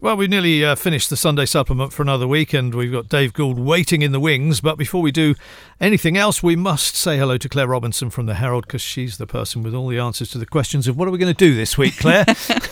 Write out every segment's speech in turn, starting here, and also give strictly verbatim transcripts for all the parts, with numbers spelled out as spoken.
Well, we nearly uh, finished the Sunday supplement for another week, and we've got Dave Gould waiting in the wings. But before we do anything else, we must say hello to Claire Robinson from the Herald, because she's the person with all the answers to the questions of what are we going to do this week, Claire?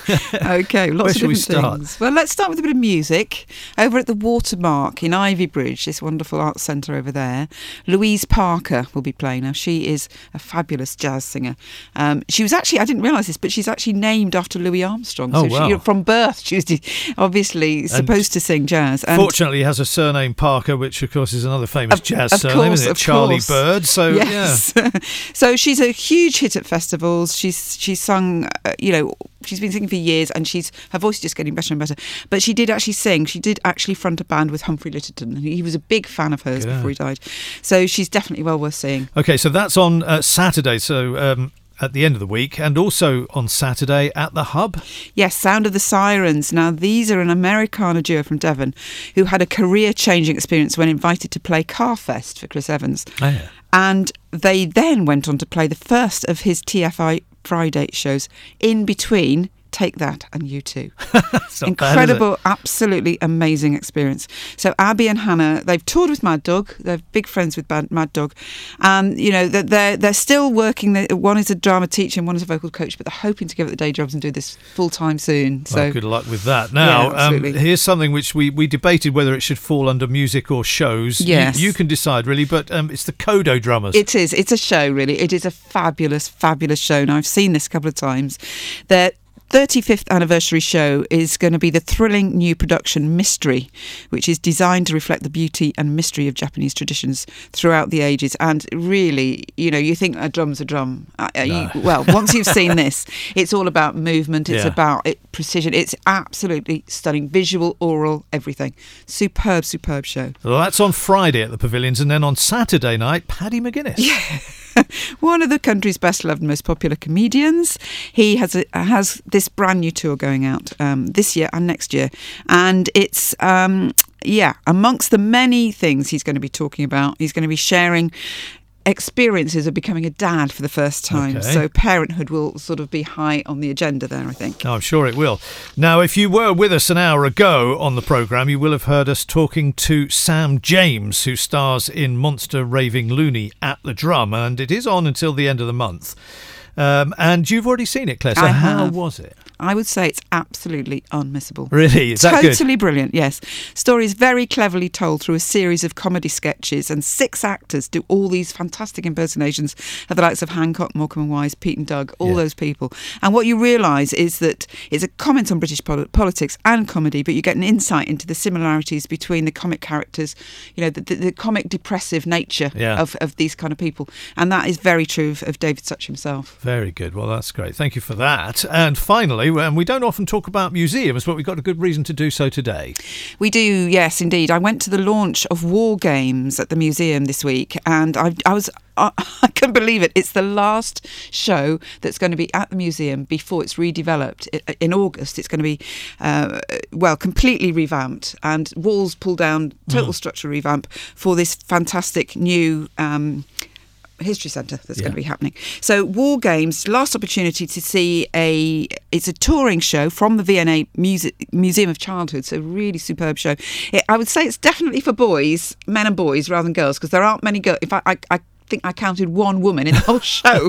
Okay, lots Where of should different we things. Well, let's start with a bit of music. Over at the Watermark in Ivybridge, this wonderful arts centre over there, Louise Parker will be playing. Now, she is a fabulous jazz singer. Um, she was actually, I didn't realise this, but she's actually named after Louis Armstrong. Oh, so wow. she, from birth, she was obviously supposed to sing jazz. And fortunately, he has a surname Parker, which, of course, is another famous of, jazz of surname, course, isn't it? of Charlie course. Bird. So, yes. yeah. So she's a huge hit at festivals. She's she's sung, uh, you know, she's been singing for years, and she's her voice is just getting better and better. But she did actually sing. She did actually front a band with Humphrey Lytterton. He was a big fan of hers Yeah. before he died. So she's definitely well worth seeing. Okay, so that's on uh, Saturday. So. Um, at the end of the week, and also on Saturday at the Hub. Yes, Sound of the Sirens. Now, these are an Americana duo from Devon who had a career-changing experience when invited to play Carfest for Chris Evans. Oh, yeah. And they then went on to play the first of his T F I Friday shows in between Take That and U two. Incredible, bad, absolutely amazing experience. So Abby and Hannah, they've toured with Mad Dog. They're big friends with Mad Dog. And, you know, they're, they're still working. One is a drama teacher and one is a vocal coach, but they're hoping to give up the day jobs and do this full-time soon. So well, good luck with that. Now, yeah, um, here's something which we, we debated whether it should fall under music or shows. Yes. You, you can decide, really, but um, it's the Kodo Drummers. It is. It's a show, really. It is a fabulous, fabulous show. Now, I've seen this a couple of times. They're thirty-fifth anniversary show is going to be the thrilling new production Mystery, which is designed to reflect the beauty and mystery of Japanese traditions throughout the ages. And really, you know, you think a drum's a drum. Uh, no. you, well, once you've seen this, it's all about movement. It's yeah. about it, precision. It's absolutely stunning. Visual, oral, everything. Superb, superb show. Well, that's on Friday at the Pavilions, and then on Saturday night, Paddy McGuinness. Yeah. One of the country's best loved and most popular comedians. He has a, has this brand new tour going out um, this year and next year. And it's, um, yeah, amongst the many things he's going to be talking about, he's going to be sharing experiences of becoming a dad for the first time. Okay. So parenthood will sort of be high on the agenda there, I think. Oh, I'm sure it will. Now, if you were with us an hour ago on the programme, you will have heard us talking to Sam James, who stars in Monster Raving Loony at the Drum, and it is on until the end of the month. Um, and you've already seen it, Claire, so I how have. was it? I would say it's absolutely unmissable. Really? Is that Totally good? brilliant, yes. Story is very cleverly told through a series of comedy sketches, and six actors do all these fantastic impersonations of the likes of Hancock, Morecambe and Wise, Pete and Doug, all yeah. those people. And what you realise is that it's a comment on British pol- politics and comedy, but you get an insight into the similarities between the comic characters, you know, the, the, the comic depressive nature yeah. of, of these kind of people. And that is very true of, of David Such himself. Very good. Well, that's great. Thank you for that. And finally, and we don't often talk about museums, but we've got a good reason to do so today. We do, yes, indeed. I went to the launch of War Games at the museum this week, and I, I was... I couldn't believe it. It's the last show that's going to be at the museum before it's redeveloped. In August, it's going to be, uh, well, completely revamped, and walls pulled down, total mm. structure revamp for this fantastic new... Um, history centre that's yeah. going to be happening. So War Games, last opportunity to see a, it's a touring show from the V N A Muse- Museum of Childhood, so really superb show. It, I would say it's definitely for boys, men and boys rather than girls, because there aren't many girls. In fact, I, I think I counted one woman in the whole show.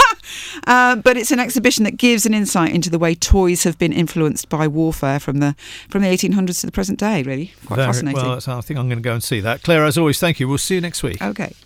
uh, but it's an exhibition that gives an insight into the way toys have been influenced by warfare from the from the eighteen hundreds to the present day, really. Quite Very, fascinating. Well, I think I'm going to go and see that. Claire, as always, thank you. We'll see you next week. Okay.